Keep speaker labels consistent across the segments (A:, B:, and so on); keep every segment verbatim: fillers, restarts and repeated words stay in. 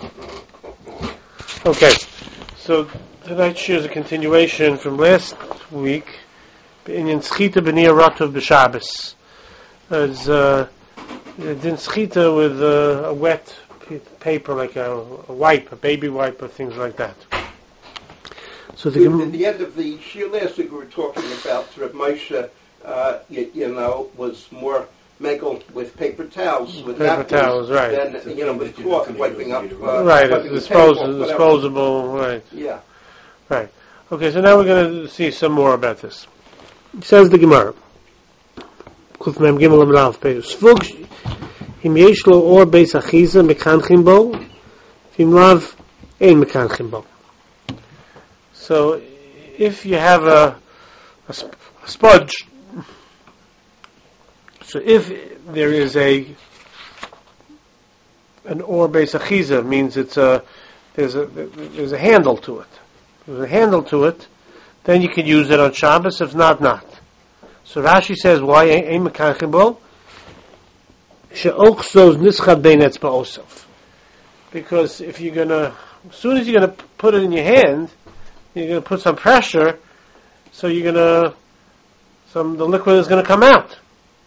A: Okay, so tonight's shir is a continuation from last week. In Schita b'niyah ratov b'Shabbos, as uh, din schita with uh, a wet paper, like a, a wipe, a baby wipe, or things like that.
B: So the in the end of the shir last week, we were talking about Reb Moshe. Uh, you, you know, was more megal with paper towels, with
A: paper
B: napkins,
A: towels, right?
B: Than you know, with cloth wiping up. Uh,
A: right,
B: wiping
A: disposable,
B: table,
A: disposable, right?
B: Yeah.
A: Right. Okay, so now we're going to see some more about this. It says the Gemara. Kuf mem gimel amrav peus. Svug him yesh lo or beis achiza mekanchim bo, him lav ein mekanchim bo. So, if you have a, a, sp- a sponge, so if there is a an or beis achiza, means it's a there's a there's a handle to it. There's a handle to it, then you can use it on Shabbos. If not, not. So Rashi says, why ein mekanchim bo? She'ochsos nischad bein etzba osaf. Because if you're gonna, as soon as you're gonna put it in your hand, you're gonna put some pressure, so you're gonna, some the liquid is gonna come out.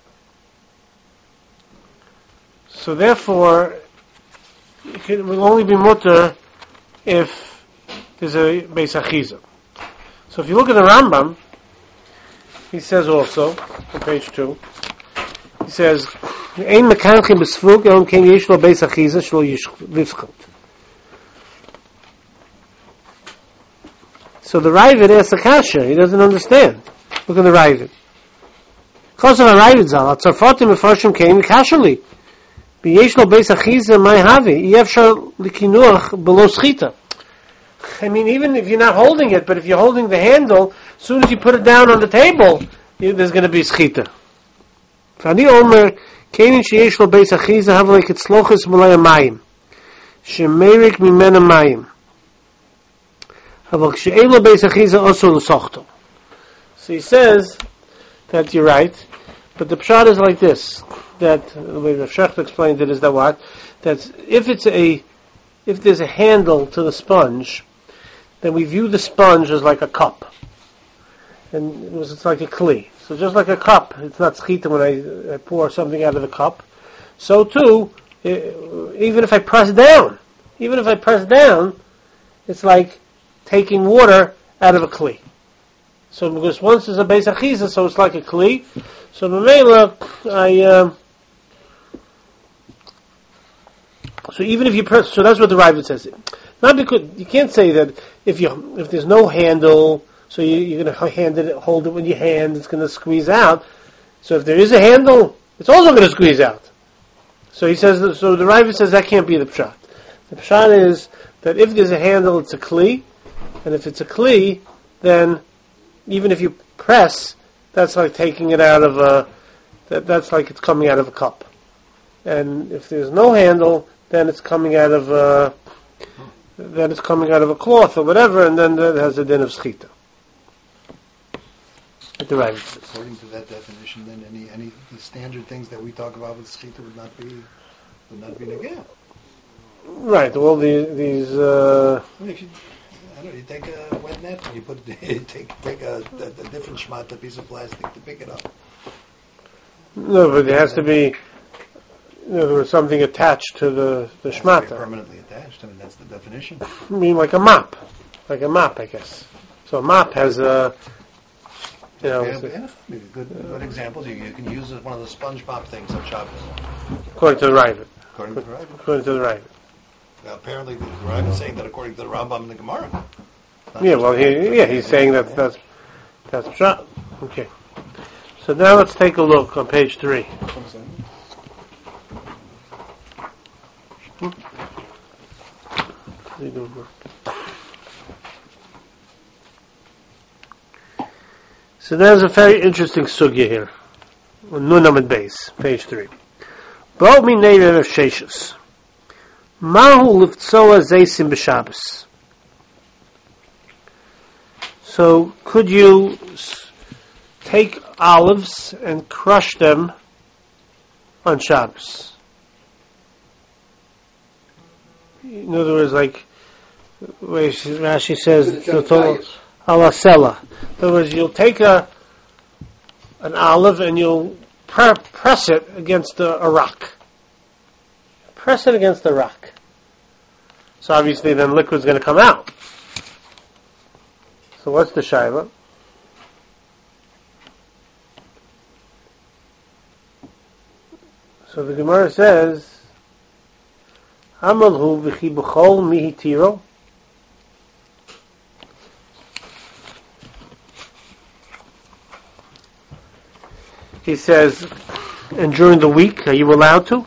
A: So therefore, it, can, it will only be mutter if there's a beis achiza. So if you look at the Rambam, he says also on page two, he says, "Ein mekanchim b'sfug elom ken yesh lo beis achiza shlo yivchot." So the Ravid asks a kasha. He doesn't understand. Look at the Ravid. Because of a Ravid zal, atzarfatim mefarshim kein kashali. B'yesh lo beis achiza may havi yefshar likinuach below schita. I mean, even if you're not holding it, but if you're holding the handle, as soon as you put it down on the table, you, there's going to be schita. Fani omer kein sheyesh lo beis achiza have like it's lochis mulay mayim shemerik mimena mayim. So he says that you're right, but the pshat is like this: that the way the Shecht explained it is that what that if it's a if there's a handle to the sponge, then we view the sponge as like a cup, and it was, it's like a kli. So just like a cup, it's not schita when I, I pour something out of the cup. So too, it, even if I press down, even if I press down, it's like taking water out of a kli. So because once there's a beis achiza, so it's like a kli. So b'meila, I um, so even if you press, so that's what the Ravid says. Not because you can't say that if you if there's no handle, so you, you're going to hand it, hold it with your hand, it's going to squeeze out. So if there is a handle, it's also going to squeeze out. So he says, so the Ravid says that can't be the pshat. The pshat is that if there's a handle, it's a kli. And if it's a kli, then even if you press, that's like taking it out of a, that, that's like it's coming out of a cup. And if there's no handle, then it's coming out of a, then it's coming out of a cloth or whatever, and then that has a din of schita. At the right.
C: According to that definition, then any any the standard things that we talk about with schita would not be would not be negah.
A: Right. Well, the, these. Uh,
C: I mean, if you, I don't know, you take a wet net and you put take take a, a, a different shmat, a piece of plastic to pick it up.
A: No, but there has to be. You know, there was something attached to the the shmata.
C: Permanently attached. I mean, that's the definition.
A: I mean, like a mop, like a mop, I guess. So a mop has a. You know,
C: yeah, yeah. Good, good examples. You, you can use one of the sponge mop things on Shabbos.
A: According to the Ravid.
C: According to the Ravid.
A: According to the Ravid.
C: Now, apparently, the Ravid is saying that according to the Rambam and the Gemara.
A: Yeah, well, he, yeah, he's saying that that's that's pshat. Okay. So now let's take a look on page three. Hmm? So there's a very interesting sugya here. Nunam and base, page three. Bo mi neirev sheshes. Mahu liftsoa zeisim b'Shabbos. So could you take olives and crush them on Shabbos? in other words, like where she, Rashi says, alasela. In other words, you'll take a an olive and you'll pre- press it against a, a rock. Press it against the rock. So obviously, then liquid's going to come out. So what's the shaila? So the Gemara says, Amalhu v'chi b'chol mihi tiro. He says, and during the week, are you allowed to?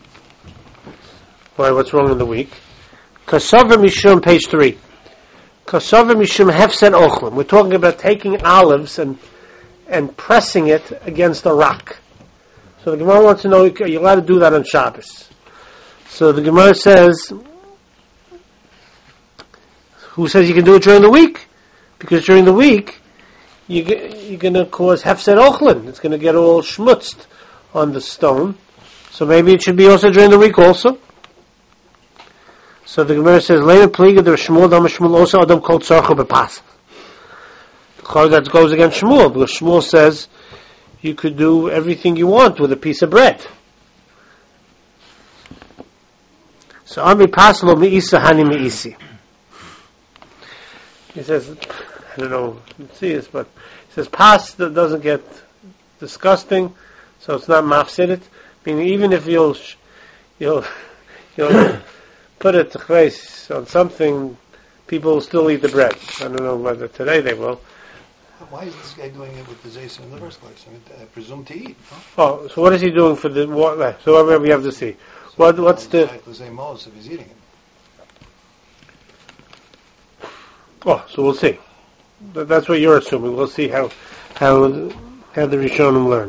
A: Why, what's wrong in the week? Kasavar mishum, page three. Kasavar mishum hefset ochlim. We're talking about taking olives and and pressing it against a rock. So the Gemara wants to know, are you allowed to do that on Shabbos? So the Gemara says, who says you can do it during the week? Because during the week, you, you're going to cause hefset ochlin. It's going to get all schmutzed on the stone. So maybe it should be also during the week also. So the Gemara says, later pliga there Shmuel dam Shmuel also adam called tzarchu bepas. That goes against Shmuel, because Shmuel says you could do everything you want with a piece of bread. So Ami Paslo Mi'isa Hani Mi'isi. He says, I don't know if you see this, but he says pas that doesn't get disgusting, so it's not mafsidit. Meaning even if you'll you'll you'll put it to on something, people will still eat the bread. I don't know whether today they will.
C: Why is this guy doing it with the zaysim in the first place? I mean, I presume to eat. Huh?
A: Oh, so what is he doing for the what? So whatever we have to see.
C: So
A: what what's the?
C: Like the same Moses if he's eating it.
A: Oh, so we'll see. That's what you're assuming. We'll see how how how the Rishonim learn.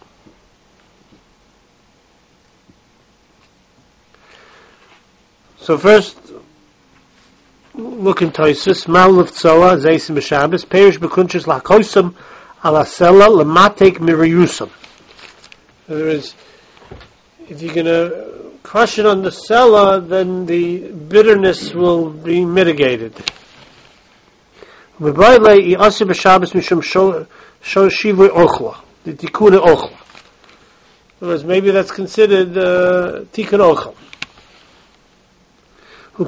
A: So first, look in Toysus. Mal of Tzoa Zeisim B'Shabbos Perish B'Kunchus L'Hakoisam Alasela L'Matek Miriyusam. There is, if you're going to crush it on the sela, then the bitterness will be mitigated. M'Bayle I'Asir B'Shabbos Mishum Sho Shivui Ochla, the Tikuna Ochla. Whereas maybe that's considered uh, Tikkun Ochel. So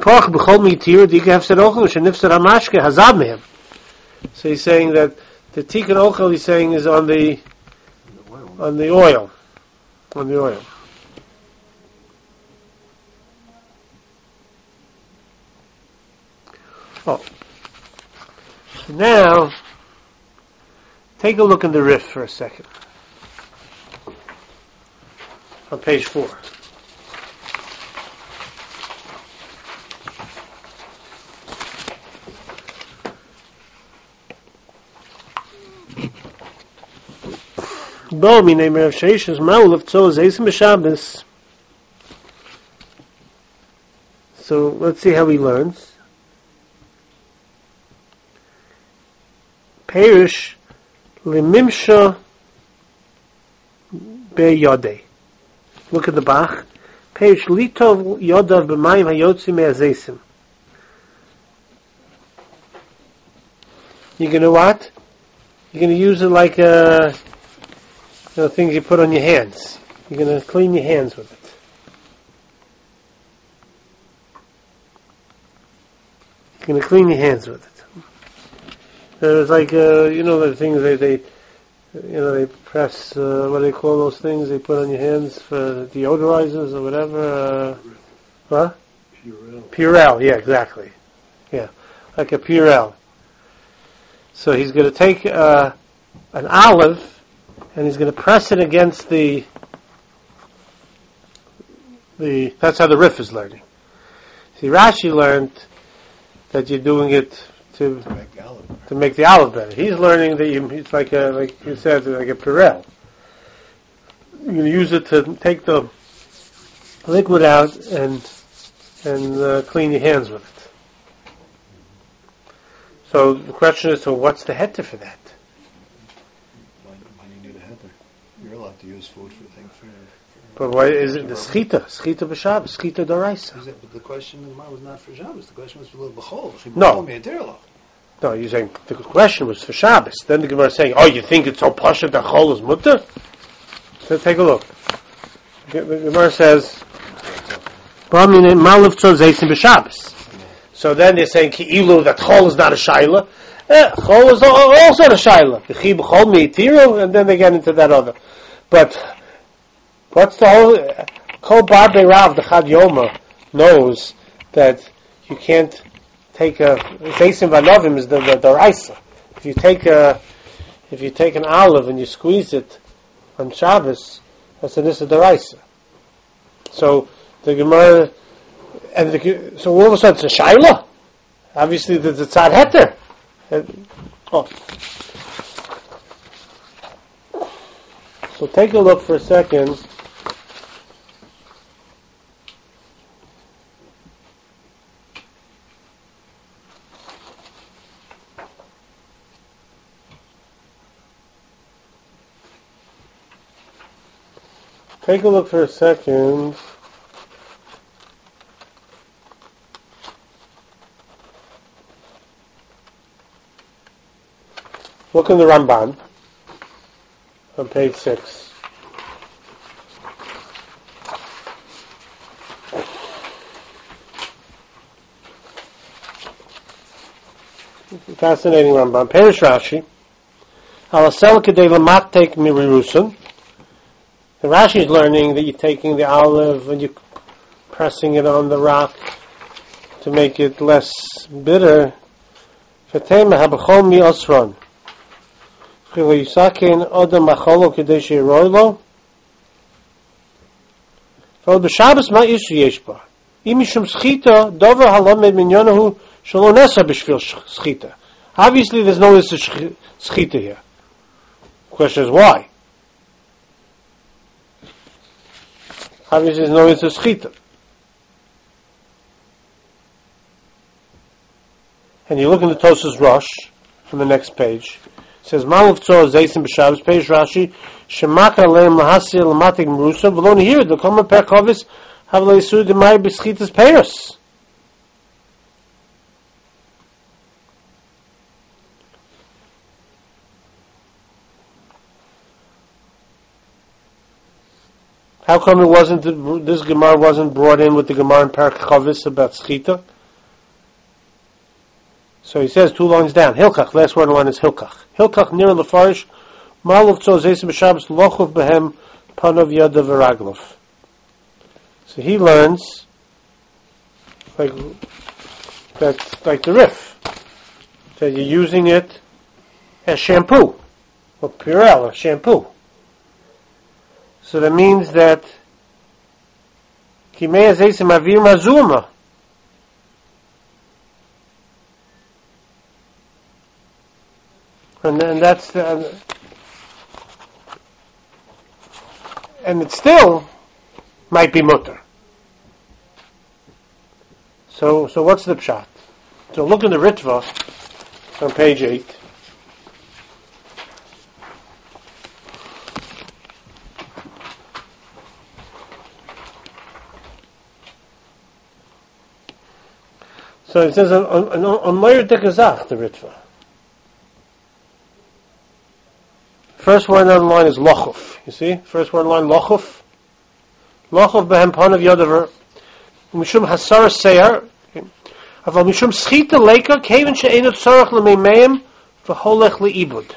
A: he's saying that the tikkun ochel he's saying is on the on the oil, on the oil. Oh, so now take a look in the Rif for a second on page four. Bo mi name Rav Sheish's maul of tzo zeisim b'Shabbos. So let's see how he learns. Perish limimsha beyodei. Look at the Bach. Perish litov yodav b'mayim hayotzi me'azeisim. You're gonna what? You're gonna use it like a You know, things you put on your hands. You're going to clean your hands with it. You're going to clean your hands with it. There's like, uh, you know, the things they, they, you know, they press, uh, what do they call those things they put on your hands for deodorizers or whatever? Uh, what? Purell. Purell, yeah, exactly. Yeah, like a Purell. So he's going to take uh, an olive, and he's going to press it against the, the, that's how the Rif is learning. See, Rashi learned that you're doing it to,
C: to make the olive better.
A: To make the olive better. He's learning that you, it's like a, like you said, like a Purell. You're going to use it to take the liquid out and, and uh, clean your hands with it. So the question is, so what's the heter for that?
C: Why, why do you need a heter? You're allowed to use food for things for, for
A: But why is it the schita? Schita b'Shabbos, schita d'oraisa.
C: But the question was not for Shabbos. The question was for b'chol.
A: No. No, you're saying the question was for Shabbos. Then the Gemara is saying, oh, you think it's so pasha that chol is mutter? So take a look. The Gemara says, so then they're saying ki'ilu that chol is not a shaila. Eh, chol is also a shaila. V'chi b'chol me'itiru, and then they get into that other. But what's the whole? Kol bar be'rav the Chad Yoma knows that you can't take a zeisim v'anovim is the the, the raisa. If you take a if you take an olive and you squeeze it on Shabbos, that's an issa d'oraisa. So the Gemara and the, so all of a sudden it's a shaila. Obviously there's a tzad heter. Oh. So take a look for a second. Take a look for a second. Look in the Ramban on page six. Fascinating Ramban. Perish Rashi. Alasel kedei lamatek mirirusun. The Rashi is learning that you're taking the olive and you're pressing it on the rock to make it less bitter. Fatema habachol mi osron. Chiloyisakein odam macholo kedei she'roilo. V'od b'Shabbos ma isu yesh ba. Im mishum schita dover halamed minyonahu shelo nesa b'shvil schita. Obviously, there's no isu schita here. The question is why. Obviously, there's no isu schita. And you look in the Tosas Rosh from the next page. It says, "Maluf tzor zeisim b'Shabbos." Page Rashi, "Shemaka leim lahasir lamatik merusa v'lo nihir the koma perkovis have leisu demai b'schitas peiros." How come it wasn't? This Gemara wasn't brought in with the Gemara in Perek Chavis about schita? So he says two lines down. Hilkach. Last word in the line is hilkach. Hilkach nir lefarish maluf tzor zeisim b'Shabbos lochuv behem panov yadav v'raglov. So he learns like that, like the Rif, that you're using it as shampoo or Purell or shampoo. So that means that kimei zeisim avir mazuma. And then that's the, uh, and it still might be mutter. So, so what's the pshat? So look in the Ritva on page eight. So it says on Meir Dekazach, the Ritva. First word on the line is lochuf. You see? First word on the line, lochuf. Lochuf behem panav yodaver. Mishum hasar seir. Aval mishum schita leika kevin she'enot tzarech l'meimeim v'holech li'ibud.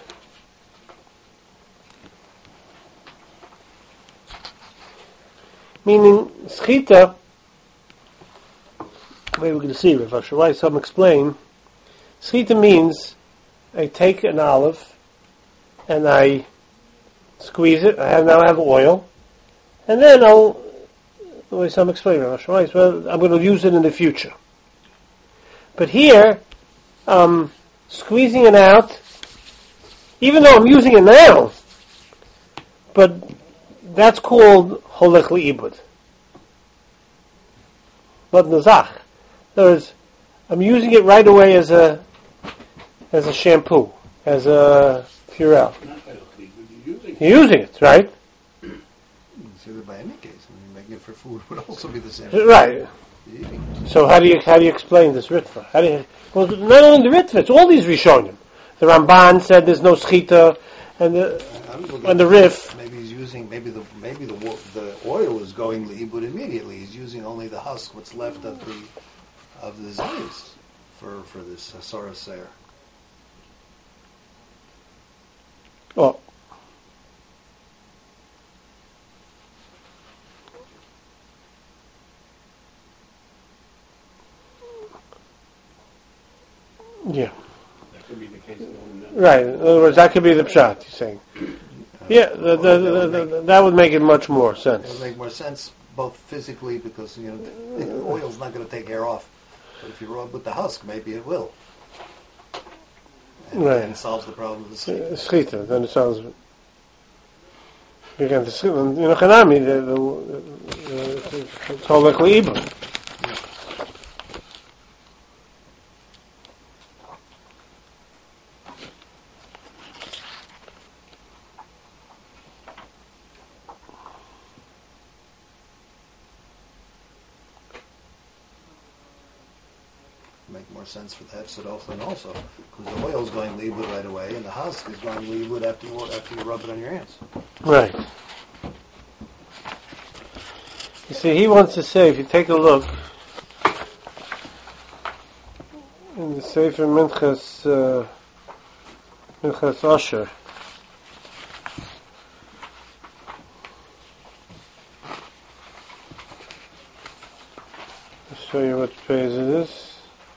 A: Meaning, schita, maybe we're going to see, if I should write some explain. Schita means I take an olive and I squeeze it. I have now I have oil, and then I'll. Well, some explain. Well, I'm going to use it in the future. But here, um, squeezing it out, even though I'm using it now, but that's called holech li'ibud. But nazach. In other words, I'm using it right away as a as a shampoo, as a Purell. You're using it, right?
C: say that by any case. I mean, making it for food would also be the same.
A: Right.
C: Eating.
A: So how do you how do you explain this ritva? How do you, well, not only the ritva, it's all these rishonim. The Ramban said there's no schita, and the and the Rif.
C: Maybe he's using maybe the maybe the the oil is going leibud immediately. He's using only the husk, what's left of the of the zayis for for this asara seir.
A: Oh. Yeah.
D: That could be the case.
A: Right. In other words, that could be the pshat, you're saying. Yeah, the, the, the, the, that would make it much more sense.
C: It would make more sense both physically because you know the, the oil's not going to take hair off, but if you rub with the husk, maybe it will. And,
A: right.
C: and it solves the problem of the schita.
A: Schita, then it sounds. Again, the schita, you know, Hanami, the the it's all like Ibn.
C: Make more sense for the Hefsed Ochlin also, because the oil is going leibud right away, and the husk is going leibud after you after you rub it on your hands.
A: Right. You see, he wants to say, if you take a look in the Sefer Minchas uh, Minchas Asher, I'll show you what page it is.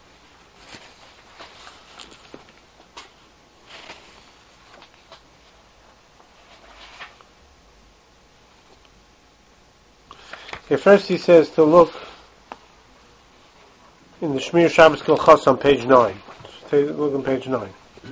A: Okay, first he says to look in the Shmir Shabbos Kilchos on page nine. Take, look on page nine.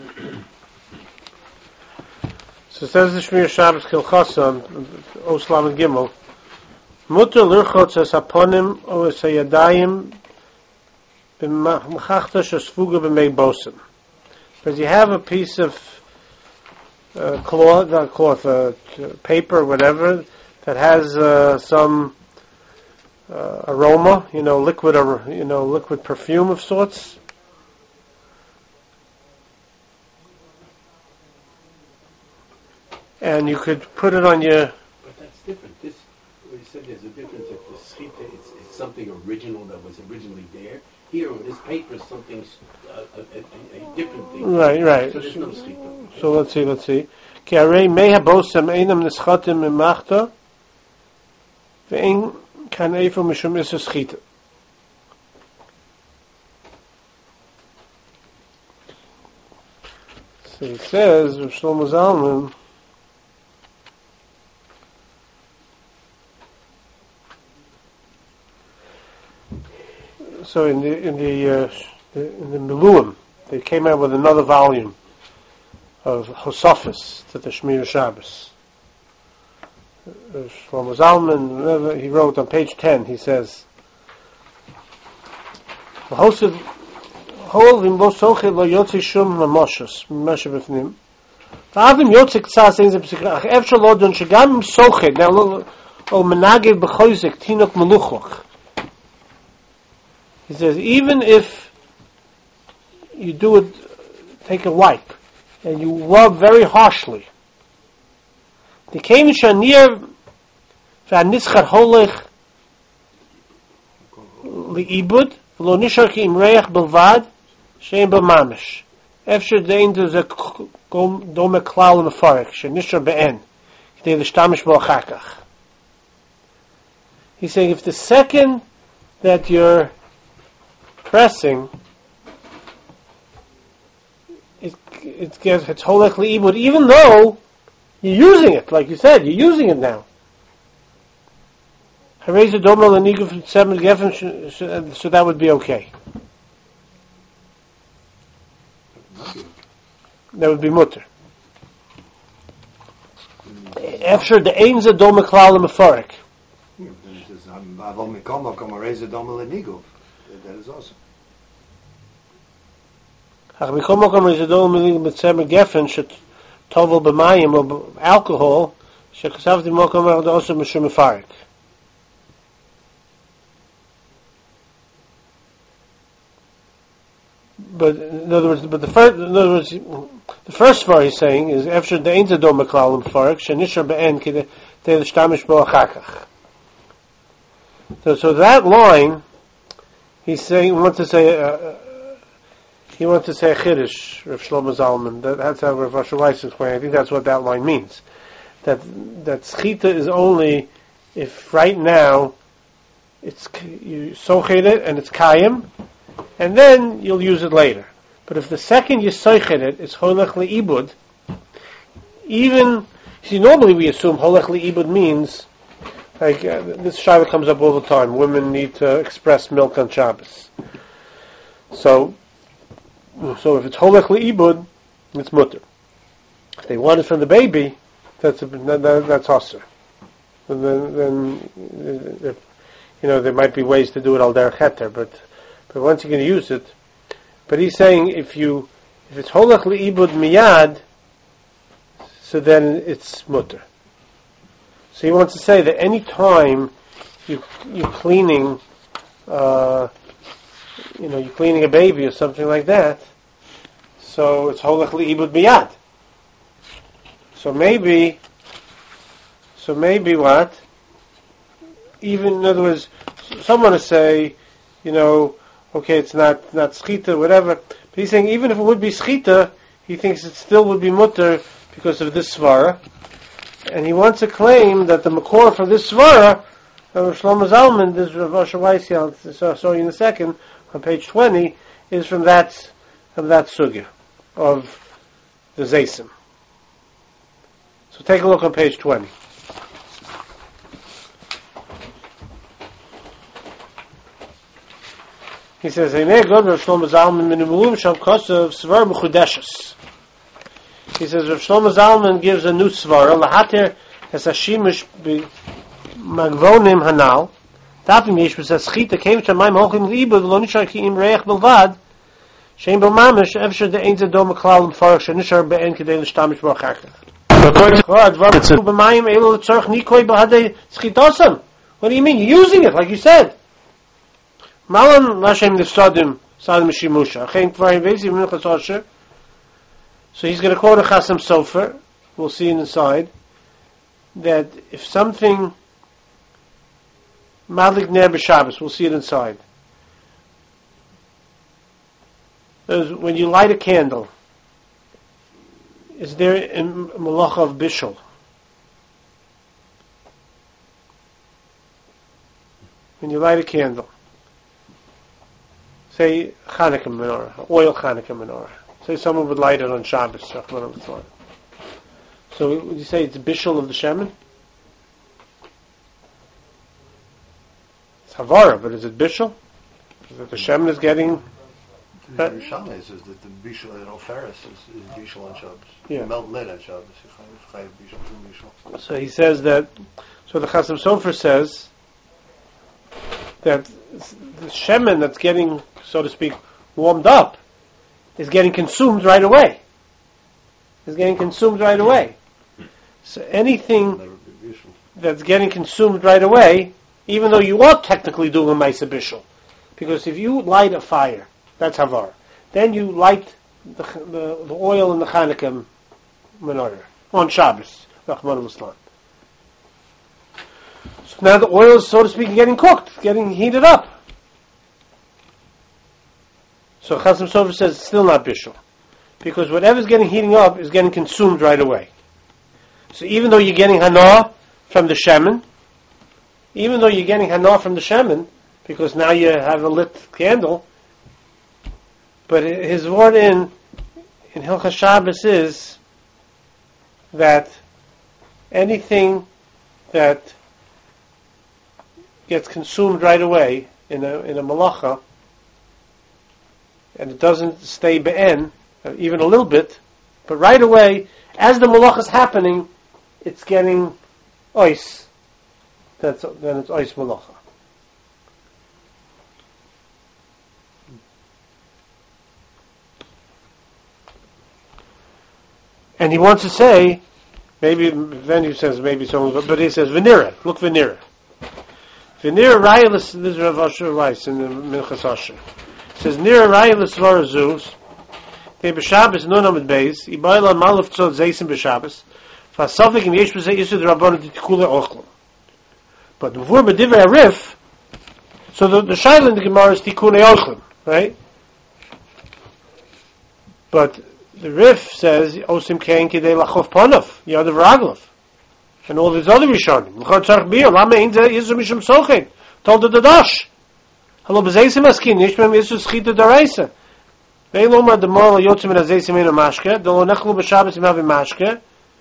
A: So it says the Shmir Shabbos Kilchos on Oslam and Gimel. Mutter lirchotz es haponim o es hayadayim b'machachta shesfuga b'mei bosim. Because you have a piece of uh, cloth, not cloth, uh, paper, whatever, that has uh, some Uh, aroma, you know, liquid, or you know, liquid perfume of sorts. And you could put it on your.
D: But that's different. This, what you said, there's a difference. If the schita, it's, it's something original that was originally there. Here on this paper is something uh, a, a, a different thing.
A: Right, right.
D: So there's no schita.
A: So let's see, let's see. Ki arei mei habosem einam nischatim mimachta ve'ein kan eifel mishum isa schita. So it says, Rav Shlomo Zalman, so in the in the uh, in the Miluim, they came out with another volume of Hosafis to the Shmir Shabbos. Shlomo Zalman, he wrote on page ten, he says, "Hosed holding bo soche lo yotzi shum mamoshos mashe befnim." Va'avim yotzi ktsas ein ze psikach efshel lo don shegam soche now o menagir b'choizik tinok meluchoch. He says, even if you do it, take a wipe, and you rub very harshly, the kein shanir v'anischar holech liibud v'lo nishar ki im reich belvad shein b'mamish efshir dein to ze dome klal mefarek shenishar be'en k'dei l'shtamish bo achakach. He's saying if the second that you're pressing, it, it gets it's holech liibud, even though you're using it, like you said, you're using it now. So that would be okay. That would be mutter. After the ain's a dome klal mefarek.
C: That is awesome.
A: Alcohol, Shekasavti mokom also mishum mefarik. But in other words, but the first, in other words, the first part he's saying is after the ain't do maklal mefarik shenishar be'en kide te l'shtamish bo achakach. So, so that line, he's saying, he wants to say, uh, he wants to say a chiddush, Rav Shlomo Zalman. That, that's how Rav Asher Weiss explained. I think that's what that line means. That that schita is only if right now it's you sochet it and it's kayim, and then you'll use it later. But if the second you sochet it, it's holech leibud. Even see, normally we assume holech leibud means. Like uh, this shiva comes up all the time. Women need to express milk on Shabbos. So, so if it's holech leibud, it's mutter. If they want it from the baby, that's a, that, that's husser. And then, then if, you know, there might be ways to do it al derech heter, but but once you're going to use it, but he's saying if you if it's holech leibud miyad, so then it's mutter. So he wants to say that any time you you're cleaning, uh, you know, you're cleaning a baby or something like that, so it's holech leibud miyad. So maybe, so maybe what? Even in other words, someone to say, you know, okay, it's not not schita, whatever. But he's saying even if it would be schita, he thinks it still would be mutter because of this svara. And he wants to claim that the makor for this svara, Rav Shlomo Zalman, this Rav Asher Weiss, I'll show you in a second, on page twenty, is from that from that sugya of the Zaysim. So take a look on page twenty. He says, "Einei God Rav Shlomo Zalman minimulim sham kosav svar mechudeshes." He says Rav Shlomo Zalman gives a new svara lahater es hashimish magvonim hanal. Dafim yesh b'sas schita came shamayim hochim liibud lo nishar ki im reich belvad shein bo mamish efsher de ein zedom klal m'farach shenishar be'en kedei l'shtamish bo achakach. What do you mean? You're using it, like you said. Malan Lashem Nifsadim Sadim Shimusha. So he's going to quote a Chasam Sofer. We'll see inside that if something Madlik Ner b'Shabbos, we'll see it inside. When you light a candle, is there a malacha of bishul? When you light a candle, say Chanukah menorah, oil Chanukah menorah. Say someone would light it on Shabbos. So would you say it's bishul of the shemen? It's havara, but is it bishul? Is it the shemen is getting?
C: The Rishama says that the bishul at Oferis is, is bishul on Shabbos.
A: Yeah.
C: Melt lead on Shabbos.
A: So he says that. So the Chasam Sofer says that the shemen that's getting, so to speak, warmed up is getting consumed right away. Is getting consumed right away. So anything that's getting consumed right away, even though you are technically doing a Maisa Bishul, because if you light a fire, that's Havar. Then you light the, the, the oil in the Chanukah menorah on Shabbos, Rahman al-Islam. So now the oil is, so to speak, getting cooked, getting heated up. So Chasam Sofer says it's still not Bishul, because whatever's getting heating up is getting consumed right away. So even though you're getting Hana from the Shemen, even though you're getting Hana from the Shemen, because now you have a lit candle, but his word in in Hilchas Shabbos is that anything that gets consumed right away in a in a malacha, and it doesn't stay be'en, even a little bit, but right away, as the malacha is happening, it's getting ois. That's then it's ois malacha. And he wants to say, maybe then he says maybe someone, but, but he says Venera. Look Venera. Venera Rayelis. This is Rav Asher Weiss in the Minchas Asher. It says Nira Rayelis Varazuz. They b'Shabbos no namid beis. Ibayla maluf tzod zeisim b'Shabbos. Fasafik and yesh b'zei yisud rabbanon titkule ochlo. But before b'divrei arif, so the, the shaila in the Gemara is tikkune ochlim, right? But the Rif says osim kein kidei lachof panav yad v'raglav, and all these other rishonim. L'chor tzarich bir lama ein zeh yisud mishum sochen told the Dadash. Hello b'zeisim askin yishmem yisud schita daraisa. They lomar the moral yotzim in azeisim in a mashke. They lo nechlu b'Shabbos im havi mashke.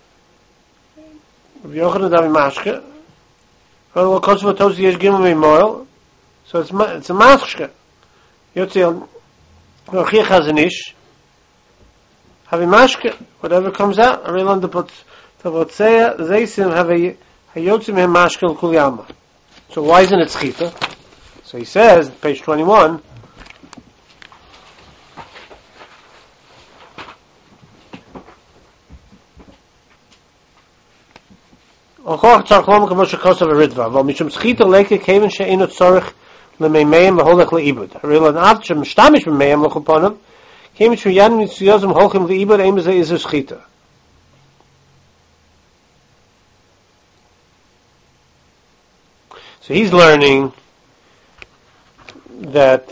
A: Rabbi Yochanan havi mashke. Hello kosov tosi yesh gimel meimoil. So it's it's a mashke. Yotzil rochich hazanish. Havi mashke. Whatever comes out. Arilon the pot the potzeya zeisim have a yotzim in mashke l'kulyama. So why isn't it schita? So he says, page twenty-one. Ochoch tzarchlom k'moshe kosav eridva. Val mishum schita leke keven she'enot tzorich le'meimeim v'holech le'ibud. Haril an av shem shtamish b'meim l'chuponim keven she'yanim nitzuyozim holchim le'ibud eim b'zeh izu schita. So he's learning that,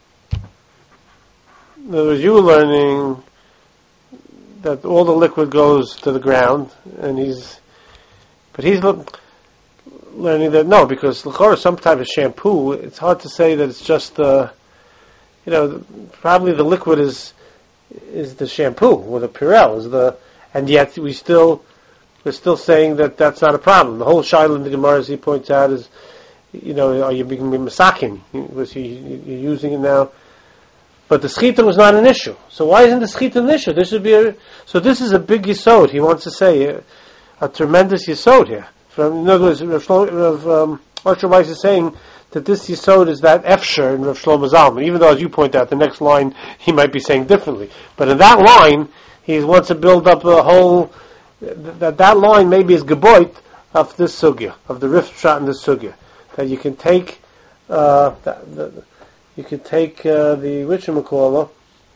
A: in other words, you were learning that all the liquid goes to the ground, and he's, but he's le- learning that no, because l'chorah some type of shampoo, it's hard to say that it's just, uh, you know, probably the liquid is is the shampoo or the Purell is the, and yet we still we're still saying that that's not a problem. The whole shaila in the Gemara, as he points out, is, you know, are you being masakin? Was he you're using it now? But the schita was not an issue. So why isn't the schita an issue? This should be a, so this is a big yisod. He wants to say a, a tremendous yisod here. From, in other words, Rav Shlomo, um, Asher Weiss is saying that this yisod is that efsher in Rav Shlomo Zalman. Even though, as you point out, the next line he might be saying differently. But in that line, he wants to build up a whole, that that line maybe is geboit of this sugya, of the rift shot in this sugya. That you can take, uh, the, the, you can take uh, the whatchamacallit,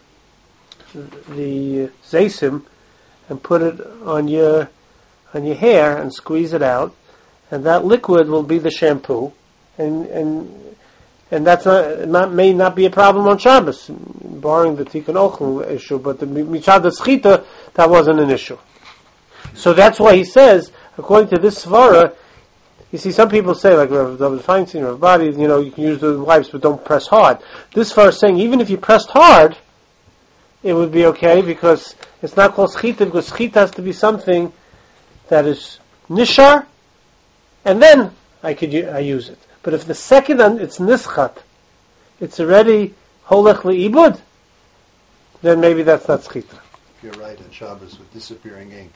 A: the zeisim, and put it on your on your hair and squeeze it out, and that liquid will be the shampoo, and and and that's not, not may not be a problem on Shabbos, barring the tikkun ochel issue, but the mitzad schita that wasn't an issue. So that's why he says, according to this svara. You see, some people say, like Rav David Feinstein, Rav Badi, you know, you can use the wipes, but don't press hard. This far is saying, even if you pressed hard, it would be okay, because it's not called schita, because schita has to be something that is nishar, and then I could I use it. But if the second it's nischat, it's already holech le'ibud, then maybe that's not schita.
C: You're right, on Shabbos with disappearing ink.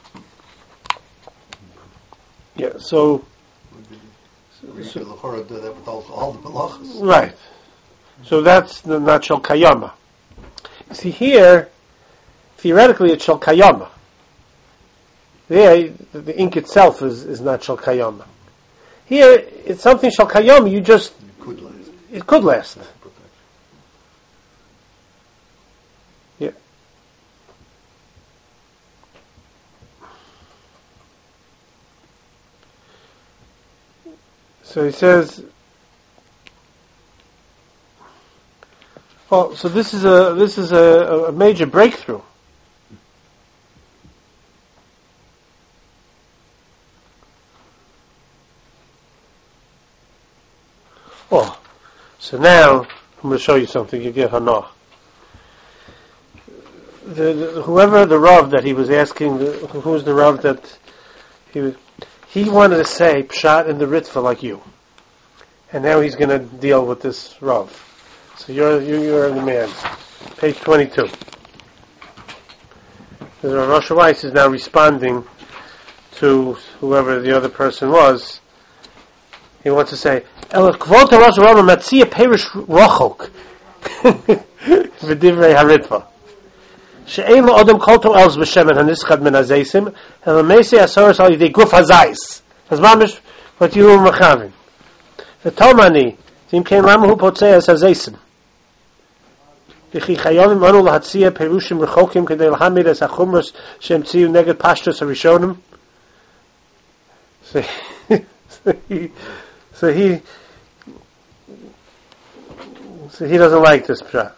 A: Yeah, so...
C: We should l'chorah do that with all, all the melachos.
A: Right. So that's the not shel kayama. See here, theoretically it's shel kayama. There, the ink itself is, is not shel kayama. Here, it's something shel kayama, you just...
C: It could last.
A: It could last. Yeah. So he says, oh, so this is a this is a, a major breakthrough. Oh, so now I'm going to show you something. You get hana. The, the whoever the Rav that he was asking, the, who was the Rav that he was. He wanted to say pshat in the Ritva like you, and now he's going to deal with this Rav. So you're you're, you're the man. Page twenty-two. Rav Asher Weiss is now responding to whoever the other person was. He wants to say, "El kvota Rav Rav matzia perish rochok v'divrei haritva שאין לו אדם כל תועלת בשמן הנסחד מן הזייסים, אלא מייסי הסורס על ידי גוף הזייס. אז מה מש... what you were מכוון. ותומני, אם כן למה הוא פוצע את הזייסים? וכי חייבים אנו להציע פירושים רחוקים כדי להעמיד את החומרס שהמציאו נגד פשטוס הראשונים? So, so he, so he, so he doesn't like this pshat.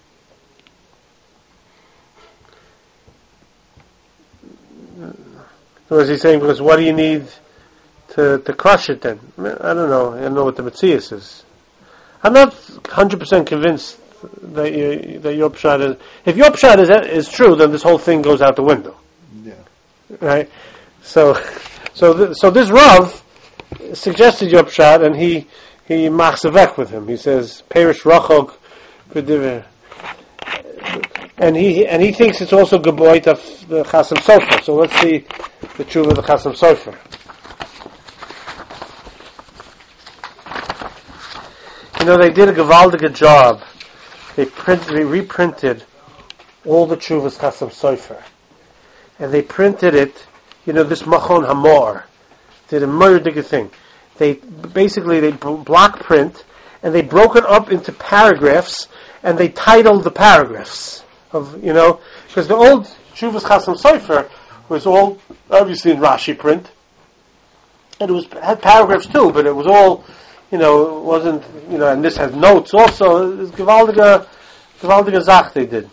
A: What is he saying? Because what do you need to to crush it then? I don't know. I don't know what the Metzias is. I'm not one hundred percent convinced that you, that your pshat is. If your pshat is is true, then this whole thing goes out the window.
C: Yeah.
A: Right. So, so th- so this Rav suggested your pshat, and he he machzavek with him. He says perish rachog v'diver, and he and he thinks it's also geboit of the Chasam Sofer. So let's see the truth of the Chasam Sofer. You know, they did a gewaldige job. They print, they reprinted all the Chuvas Chasam Sofer, and they printed it. You know, this Machon Hamor did a murder thing. They basically they block print, and they broke it up into paragraphs, and they titled the paragraphs of, you know, because the old Chuvas Chasam Sofer was all obviously in Rashi print, and it was had paragraphs too, but it was all, you know, it wasn't, you know, and this has notes also. It was gewaldige, gewaldige Zach they did.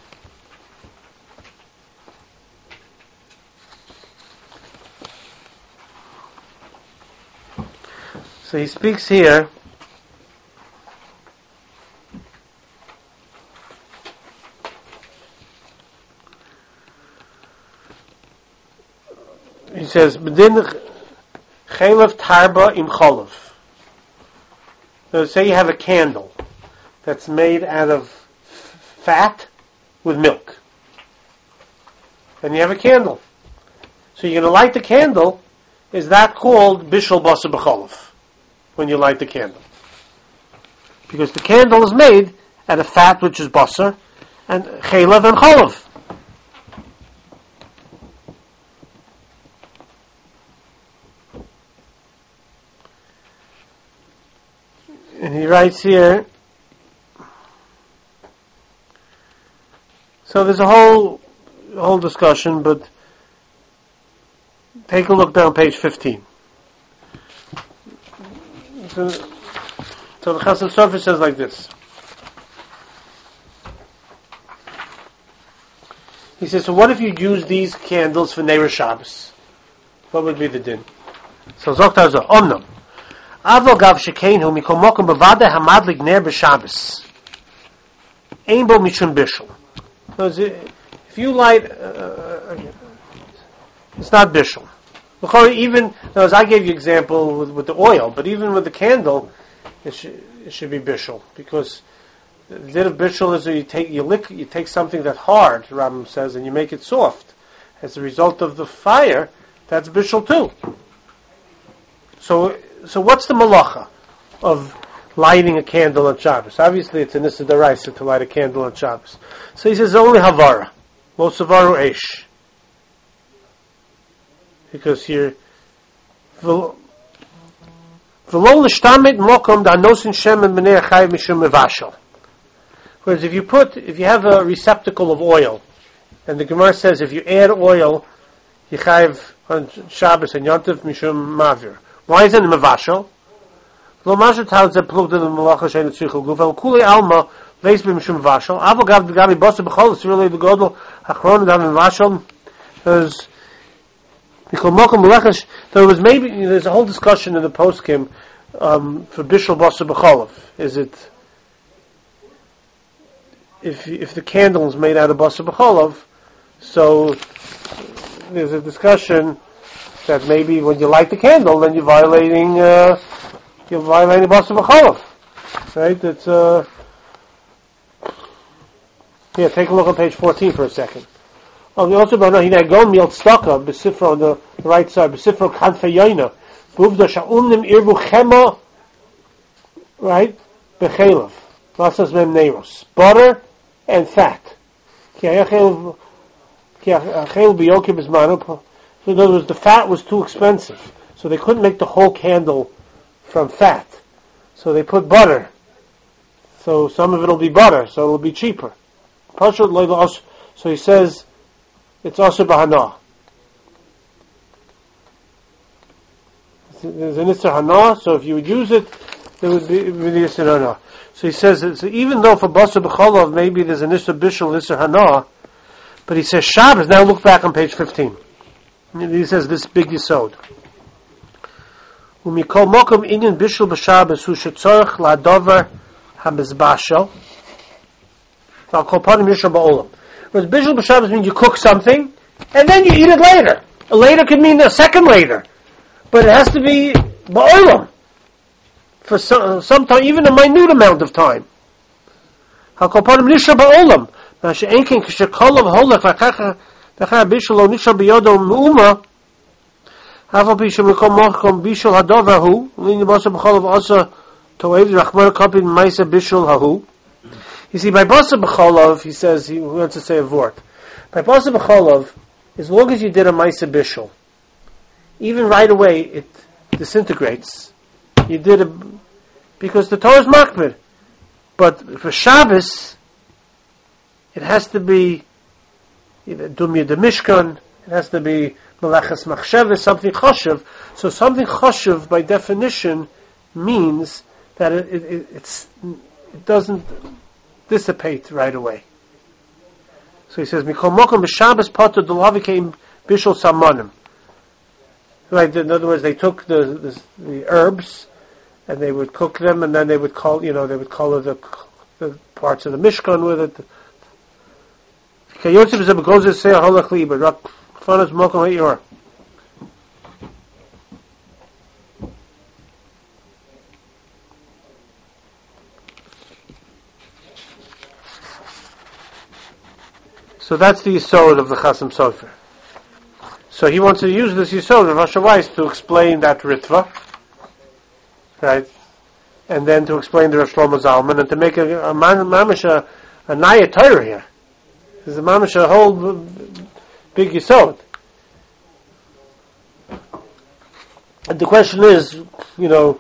A: So he speaks here. He says, "B'din chaylev tarba im cholav." So say you have a candle that's made out of fat with milk, and you have a candle. So you're going to light the candle. Is that called bishul basa b'cholav? When you light the candle, because the candle is made out of fat, which is basar, and chaylev and cholav. And he writes here. So there's a whole a whole discussion, but take a look down page fifteen. So, so the Chasam Sofer says like this. He says, so what if you use these candles for Neir Shabbos? What would be the din? So Zokt Hazah, Omnam. Avo gav shekeinu mikol mokum bevade hamadlig ner b'Shabbos. Ein bo mishum bishul. If you light, uh, it's not bishul. Even as I gave you example with, with the oil, but even with the candle, it should, it should be bishul, because the din of bishul is that you take you lick you take something that's hard, Rambam says, and you make it soft as a result of the fire. That's bishul too. So, so what's the malacha of lighting a candle on Shabbos? Obviously, it's an issa d'oraisa to light a candle on Shabbos. So he says only havara, lo savaru eish. Because here, whereas if you put, if you have a receptacle of oil, and the Gemara says if you add oil, you chayiv on Shabbos and Yontif mishum mavir. Why is it mevashal? Lo mashu tal ze pluged in the malacha shein tzrichel gufa kuli alma leis b'mishum mevashal. Avo gav gavi bosa b'chol it's really the godel hachron gav mevashal. Because there was maybe there's a whole discussion in the poskim um, for bishul basa b'cholav. Is it if if the candle is made out of basa b'cholav? So there's a discussion that maybe when you light the candle, then you're violating uh, you're violating basa b'cholav, right? It's uh, here. Take a look on page fourteen for a second. Oh, we also know he nagon miel tzedakah besifra on the right side besifra kanfeyina buvda sha'umnim irbu chema, right, bechelav lasas mem neiros, butter and fat. Ki hayachelav So in other words, the fat was too expensive, so they couldn't make the whole candle from fat. So they put butter. So some of it will be butter, so it will be cheaper. So he says it's also bahana. There's an Isser Hana, so if you would use it, there would be, would be the Isser Hana. So he says, so even though for Basar B'cholov maybe there's an Isser Bishul, Isser Hana, but he says Shabbos, now look back on page fifteen. He says this big Yisod. Umikol Mokom Inyan Bishul B'Shabbos Hu Shetzorach La'Dover HaMizbashel V'al Kol Panim Yishar Ba'olam. Whereas Bishul B'Shabbos means you cook something, and then you eat it later. A later could mean a second later. But it has to be ba'olam for some, some time, even a minute amount of time. Hakopanim nishar ba'olam. Now she'enkin k'shekolav holach v'akacha v'achar bishul lo nishar b'yodo me'uma hafal bishul mekom mochkom bishul hadovahu l'ini basa b'cholav asa to'ev rachmar kapin ma'isa bishul hahu. You see, by basa b'cholav, he says, he wants to say a vort. By basa b'cholav, as long as you did a ma'isa bishul, even right away it disintegrates. You did a, because the Torah is makbid. But for Shabbos, it has to be either dumya de mishkan, it has to be malachas machshavah, something choshev. So something choshev, by definition, means that it, it, it, it's, it doesn't dissipate right away. So he says, mikol mokom b'Shabbos potter d'lavikeim bishul samanim. Right, in other words, they took the, the the herbs and they would cook them, and then they would call, you know, they would color the the parts of the mishkan with it. So that's the yisod of the Chasam Sofer. So he wants to use this Yisod of Rasha Weiss to explain that Ritva, right? And then to explain the Rosh Shlomo Zalman, and to make a, a mamish a, a Naya Torah here. There's a mamish a whole big Yisod. And the question is, you know,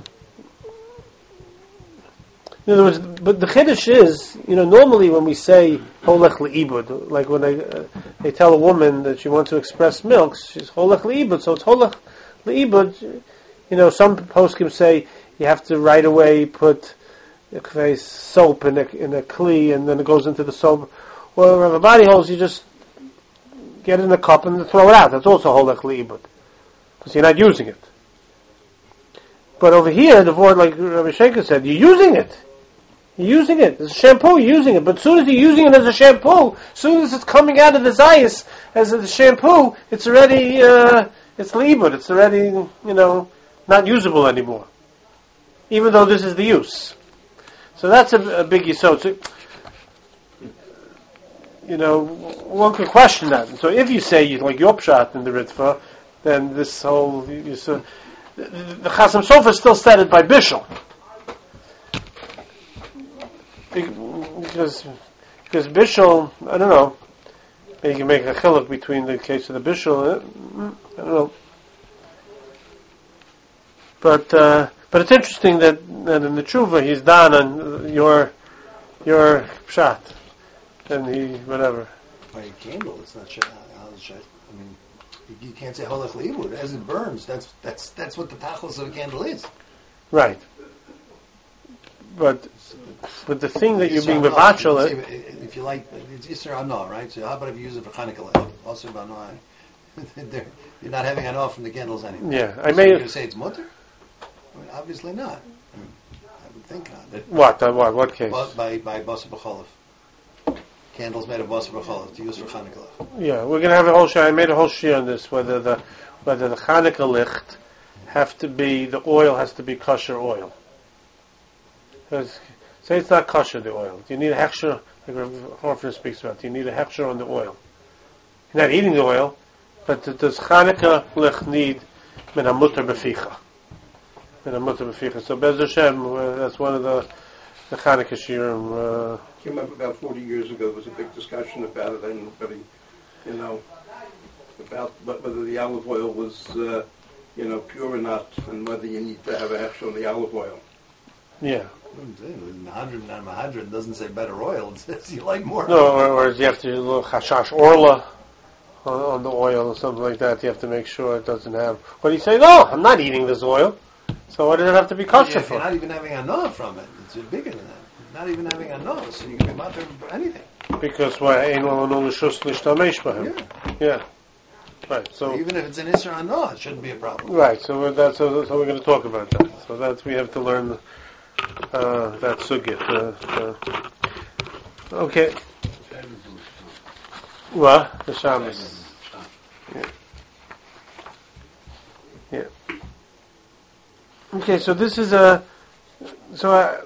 A: in other words, but the Chiddush is, you know, normally when we say Holech Le'ibud, like when they, uh, they tell a woman that she wants to express milk, she's Holech Le'ibud, so it's Holech Le'ibud. You know, some poskim say you have to right away put okay, soap in a, in a kli, and then it goes into the soap. Well, wherever body holds, you just get it in a cup and throw it out. That's also Holech Le'ibud, because you're not using it. But over here, the word, like Rabbi Sheikha said, you're using it. You're using it. It's a shampoo, you're using it. But as soon as you're using it as a shampoo, as soon as it's coming out of the zayis as a shampoo, it's already, uh, it's libud. It's already, you know, not usable anymore. Even though this is the use. So that's a, a big yisod. So, you know, one could question that. So if you say, you like your pshat in the Ritva, then this whole, yisod, the, the Chasam Sofer still said it by Bishul. Because, because Bishul, I don't know, maybe you can make a chiluk between the case of the Bishul, I don't know. But, uh, but it's interesting that, that in the Tshuva he's done on your, your pshat. And he, whatever.
C: By a candle, it's not shit. I mean, you can't say holech leibud as it burns. That's that's that's what the tachlis of a candle is.
A: Right. But but the thing that you're being mevachel,
C: if you like, it's Yisr Anah, right? So how about if you use it for Chanukah? Also Anah. You're not having Anah from the candles anyway.
A: Yeah, I
C: so
A: may.
C: You're going to say it's mutter? I mean, obviously not. I, mean, I would think not.
A: What? Uh, what? What case?
C: But by by Basar B'Cholov. Candles made of Basar B'Cholov to use for Chanukah.
A: Yeah, we're going to have a whole share. I made a whole share on this. Whether the whether the Chanukah licht have to be, the oil has to be kosher oil. Because say it's not kosher, the oil. You need a hechsher, like Horfner speaks about. You need a hechsher on the oil. You're not eating the oil, but does Chanukah licht need min hamutar b'ficha? Min hamutar b'ficha. So Bez Hashem, uh, that's one of the the Chanukah shiurim. Uh,
B: Came up about forty years ago. There was a big discussion about it, and everybody you know, about whether the olive oil was, uh, you know, pure or not, and whether you need to have ash on the olive oil.
A: Yeah.
C: Mahadran, not Mahadran doesn't say better oil. It says you like more.
A: No, or, or you have to do a little chashash orla on, on the oil or something like that. You have to make sure it doesn't have. But you say, no, I'm not eating this oil. So what does it have to be kosher
C: Yeah,
A: for?
C: you're not even having a noah from it. It's bigger than that. Not even having a noah, so you can be matter for anything.
A: Because why? Ein lo no l'shus l'shtamesh b'hem.
C: Yeah.
A: Yeah. Right. So
C: even if it's an Isra on noah, it shouldn't be a problem.
A: right. So we're, that's so, so we're going to talk about that. So that's we have to learn uh, that sugya. Uh, uh, okay. What? The Shabbos. Yeah. Yeah. Okay, so this is a so uh,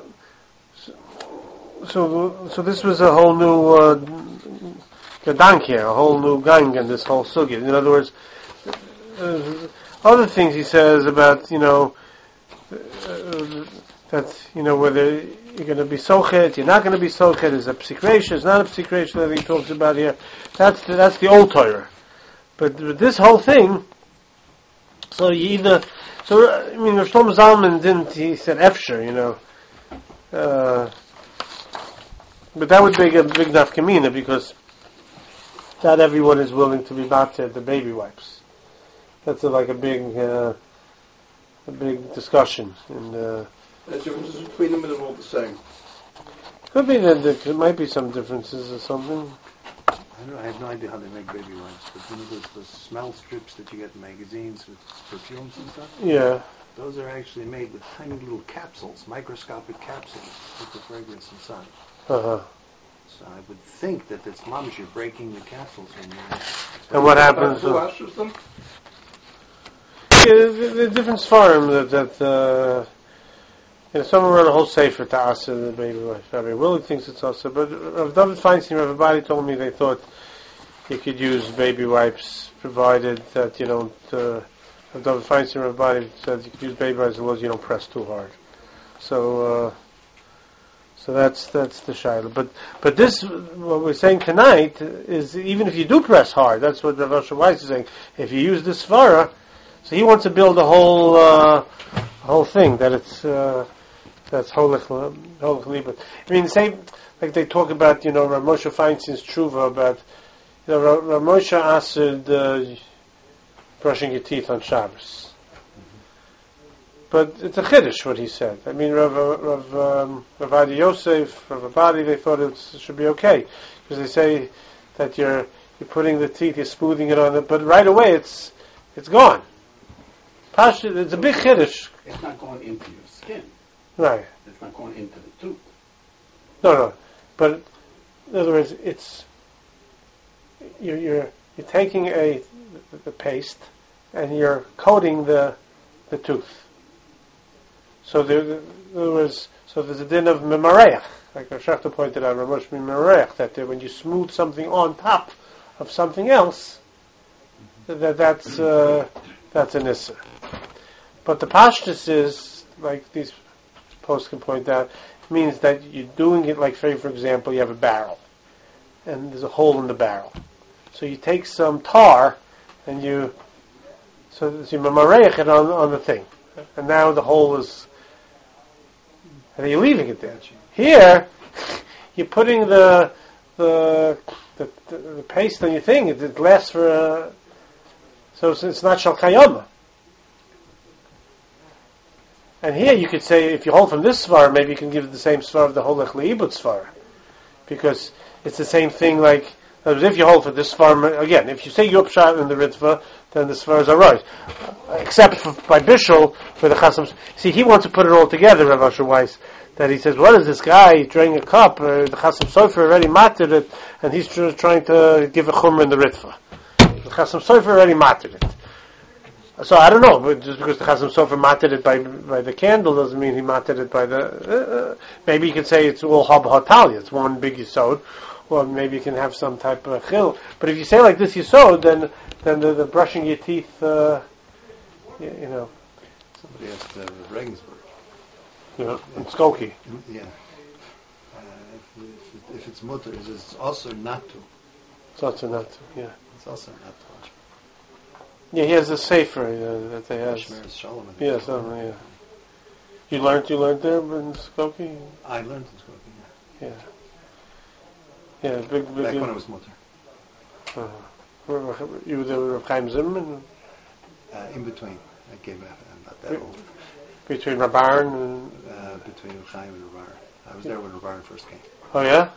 A: so so this was a whole new uh, gedanke, a whole new gang in this whole sugya. In other words, uh, other things he says about you know uh, that you know whether you're going to be sochet, you're not going to be sochet, is a psikresha, is not a psikresha that he talks about here. That's the, that's the old Torah, but this whole thing. So you either So, I mean, Rav Shlomo Zalman didn't, he said Efsher, you know. Uh, but that would make a big nafkamina because not everyone is willing to be matzah the baby wipes. That's a, like a big, uh, a big discussion. And, uh,
B: the differences between them are all the same.
A: Could be that there might be some differences or something.
C: I, don't, I have no idea how they make baby wipes, but you know those, those smell strips that you get in magazines with perfumes and stuff?
A: Yeah.
C: Those are actually made with tiny little capsules, microscopic capsules with the fragrance inside.
A: Uh-huh.
C: So I would think that it's mamish, you're breaking the capsules when you...
A: And what happens?
B: Who washes them?
A: Yeah, the, the different svarim that, that uh, you know, someone wrote a whole sefer to Asa, the baby wife. Rabbi Willie thinks it's Asa, but Rav David Feinstein, everybody told me they thought you could use baby wipes, provided that you don't, uh, Rav David Feinstein, everybody said you could use baby wipes as long as you don't press too hard. So, uh, so that's, that's the shayla. But, but this, what we're saying tonight is even if you do press hard, that's what Rav Asher Weiss is saying, if you use this svara, so he wants to build a whole, uh, whole thing that it's, uh, that's holich holich libud. I mean, the same like they talk about, you know, Rav Moshe Feinstein's tshuva about, you know, Rav, Rav Moshe asked uh, brushing your teeth on Shabbos, but it's a chiddush what he said. I mean, Rav Rav um, Rav Adi Yosef, Rav Abadi, they thought it should be okay because they say that you're you're putting the teeth, you're smoothing it on it, but right away it's it's gone. Pasha, it's a big chiddush.
D: It's not going into your skin.
A: Right.
D: It's not going into the tooth.
A: No, no. But in other words, it's you're you're, you're taking a the paste and you're coating the the tooth. So there, in other words, so there's a din of memareach, like Rav Shachta pointed out, Ramosh memareach, that when you smooth something on top of something else, that that's uh, that's an issa. But the pashtus is like these posts can point out, means that you're doing it like, say, for example, you have a barrel, and there's a hole in the barrel. So you take some tar, and you, so, so you mamarech it on, on the thing. And now the hole is, and you're leaving it there. Here, you're putting the, the, the, the, the paste on your thing, it, it lasts for, a, so it's, it's not shal kayama. And here you could say, if you hold from this svara, maybe you can give it the same svara of the holech leibud svara, because it's the same thing. Like if you hold for this svara again, if you say you're pshat in the ritva, then the svaras are right, except for, by Bishul for the chasam. See, he wants to put it all together, Rav Asher Weiss. That he says, what is this guy drinking a cup? Uh, the chasam sofer already mattered it, and he's tr- trying to give a chumrah in the ritva. The chasam sofer already mattered it. So I don't know, but just because the Chasam Sofer matted it by by the candle doesn't mean he matted it by the. Uh, maybe you could say it's all hab hatalia, it's one big yisod, or maybe you can have some type of chil. But if you say like this yisod, then then the, the brushing your teeth, uh, you, you know.
C: Somebody asked uh, Regensburg.
A: You know, in Skokie.
C: Mm, yeah. Uh, if, if, if it's mutter, is it also not to?
A: It's also not. Yeah.
C: It's also not too
A: Yeah, he has a sefer uh, that they have.
C: much. Shalom.
A: Yeah, something. Yeah. You learned. You learned there in Skokie.
C: I learned in Skokie.
A: Yeah. Yeah, big, big.
C: Back
A: big
C: when I was mutter.
A: uh, you were there with Reb Chaim Zimmerman.
C: Uh, in between, I came back. I'm not that old.
A: Between Rabarn and.
C: Uh, between Chaim and Rabar. I was there when Rabar first came.
A: Oh yeah.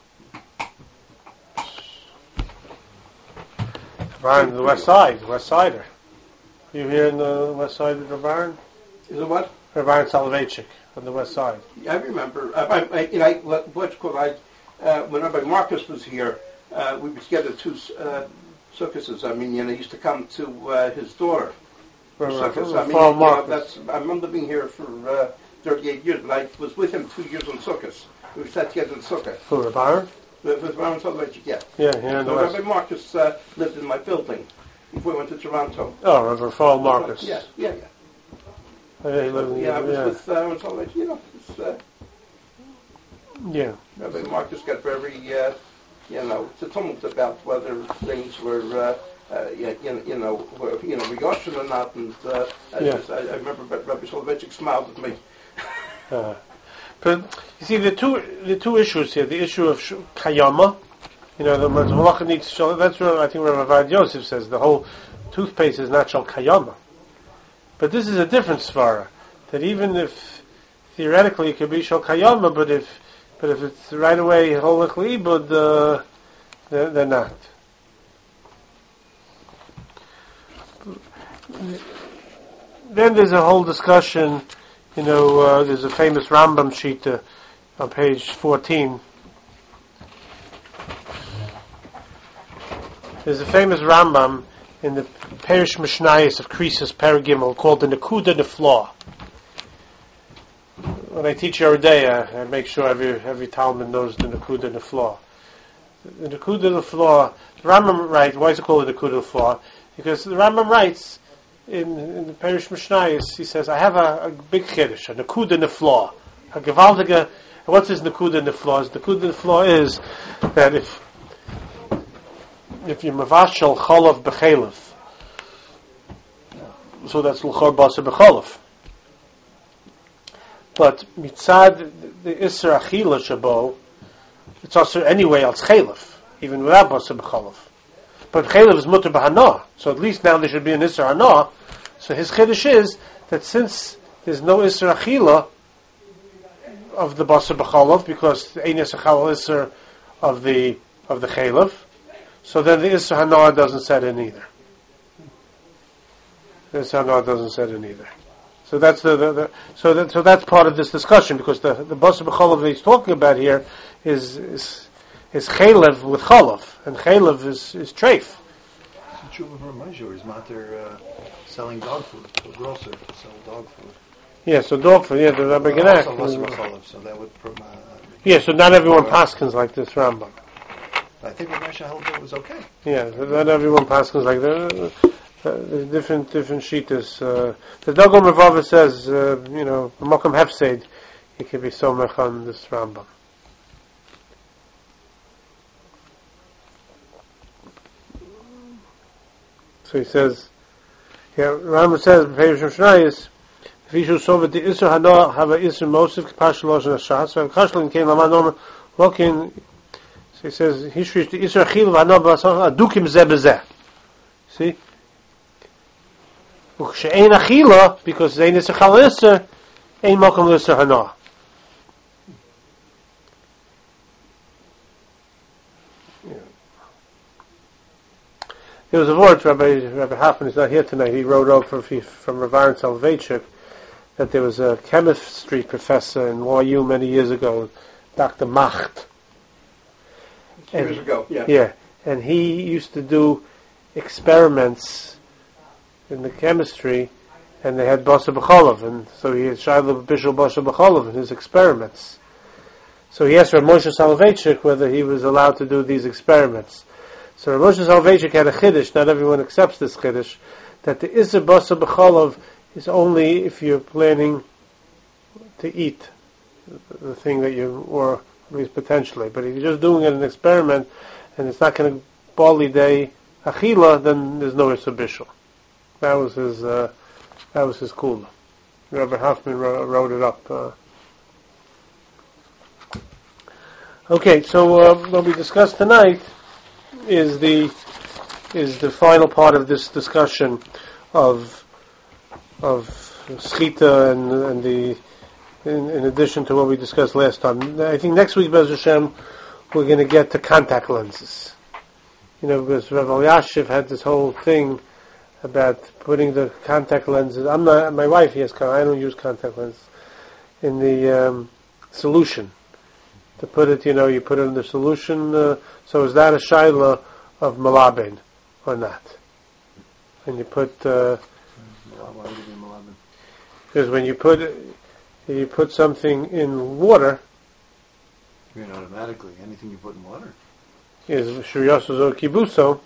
A: Rabarn, the west side, the west sider. You here in the west side of Rabarn?
B: Is it what?
A: Rabarn Soloveitchik on the west side.
B: Yeah, I remember. I, I, I, you know, what's called, I, uh, when Rabbi Marcus was here, uh, we would together two uh, circuses. I mean, you know, he used to come to uh, his daughter. Circus. I mean, you know, that's, I remember being here for uh, thirty-eight years, but I was with him two years on Sukkot. We sat together in Sukkot.
A: For Rabarn?
B: With, with Rabarn Soloveitchik, yeah.
A: Yeah, here in the
B: so
A: west.
B: Rabbi Marcus uh, lived in my building before we went to Toronto.
A: Oh, Rabbi Fall Marcus.
B: Yeah, yeah, yeah.
A: Oh, yeah, he lived in,
B: yeah, I was
A: yeah.
B: with uh, Soloveitchik, you know. It's, uh,
A: Yeah.
B: Rabbi Marcus got very, uh, you know, it's a tumult about whether things were, uh, uh, you, you know, were, you know, Riyoshin or not. And uh, I,
A: Yeah.
B: just, I, I remember Rabbi Soloveitchik smiled at me.
A: Uh, but you see, the two the two issues here: the issue of sh- kayama, you know, the malacha needs to show. That's what I think Rabbi Vad Yosef says. The whole toothpaste is not shal kayama. But this is a different svara. That even if theoretically it could be shal kayama, but if but if it's right away holically, but uh, they're, they're not. Then there's a whole discussion. You know, uh, there's a famous Rambam sheet uh, on page fourteen. There's a famous Rambam in the Perish Mishnayos of Krisis Paragimel called the Nekuda Neflaw. When I teach Yeridea, I make sure every every Talmud knows the Nekuda Neflaw. The Nekuda Neflaw, the Rambam writes, why is it called the Nekuda Neflaw? Because the Rambam writes, In, in the Perish Mishnayos, he says, I have a, a big chiddush, a nekuda neflaw, a gewaltige. What's this nekuda neflaw? Nekuda neflaw is that if if you mavashal cholav bechelav, so that's l'chor basa becholav. But mitzad the iser achila shabo, it's also anyway als chelav, even without basa becholav. But chelav is mutter b'hana, so at least now there should be an iser hana. So his chiddush is that since there's no iser achila of the basar b'chalav, because the ein iser chalal iser of the of the chelav, so then the iser hana doesn't set in either. The iser hana doesn't set in either. So that's the, the, the so that so that's part of this discussion, because the the basar b'chalav that he's talking about here is is is chelav with chalav, and chelav is is treif.
C: The tshuva from Moshe is matter uh, selling dog food to a grocer to sell dog food.
A: Yeah, so dog food. Yeah, the Rabbi Genak.
C: So that would. Uh,
A: yeah, so not everyone paskins like this Rambam.
C: I think Rabbi Moshe held it was okay.
A: Yeah, not everyone paskins like that. Uh, there's different different shitas. Uh, the Dagom Revava says, uh, you know, Mokum Hefseid, he can be so mech on this Rambam. So he says, yeah, Rambam says, Peirush Mishnayos, Vishu Sovet the Isser Hana have a Isser Mosif Kapashalosh and Ashas. So Kashlin came Laman Omer walking. So he says, Hishrish the Isser Achil Hana Basach Adukim Zeh Bezeh. See, Ukshe'ein Achila, because Zein Isser Chal Isser, Ein Mokum Isser Hana. There was a word, Rabbi Rabbi Hoffman is not here tonight. He wrote over from Rav Soloveitchik that there was a chemistry professor in Y U many years ago, Doctor Macht.
B: Years ago, yeah.
A: Yeah, and he used to do experiments in the chemistry, and they had Basa B'cholov, and so he had Shiloh Bishul Basa B'cholov in his experiments. So he asked Rav Moshe Soloveitchik whether he was allowed to do these experiments. So Rav Moshe Soloveitchik had a chiddush, not everyone accepts this chiddush, that the Isser Basa B'cholov is only if you're planning to eat the thing that you, or at least potentially. But if you're just doing it as an experiment, and it's not going to Bali Day Achila, then there's no Issa Bishul. That was his, uh, that was his kula. Rabbi Hoffman wrote, wrote it up. Uh. Okay, so uh, what we discussed tonight is the is the final part of this discussion of of schita and and the in, in addition to what we discussed last time. I think next week, Be'ez Hashem, we're going to get to contact lenses. You know, because Rav Elyashiv had this whole thing about putting the contact lenses. I'm not. My wife has. I don't use contact lenses in the um, solution. To put it, you know, you put it in the solution. Uh, so is that a shaila of malaben or not? And you put uh, because when you put you put something in water,
C: you mean automatically anything you put in water
A: is shuriyaso kibuso.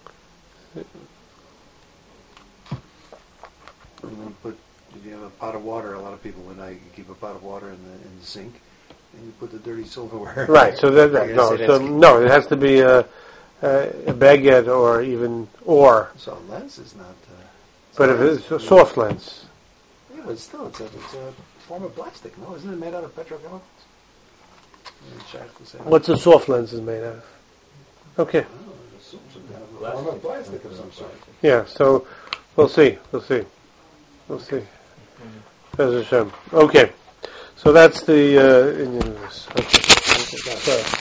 C: When you put, if you have a pot of water, a lot of people when I keep a pot of water in the in the sink, and you put the dirty silverware.
A: Right. So that, that no, so no, it has to be a, a, a baguette or even or.
C: So a lens is not. Uh,
A: but if it's a soft lens.
C: Yeah, but still, it's a it's a form of plastic. No, isn't it made out of petrochemicals?
A: What's a soft lens is made out of? Okay.
C: Oh, form of plastic of some sort.
A: Yeah. So we'll see. We'll see. We'll see. Be'ez Hashem. Okay. So that's the uh, Indian of this. Okay. Okay. Sorry.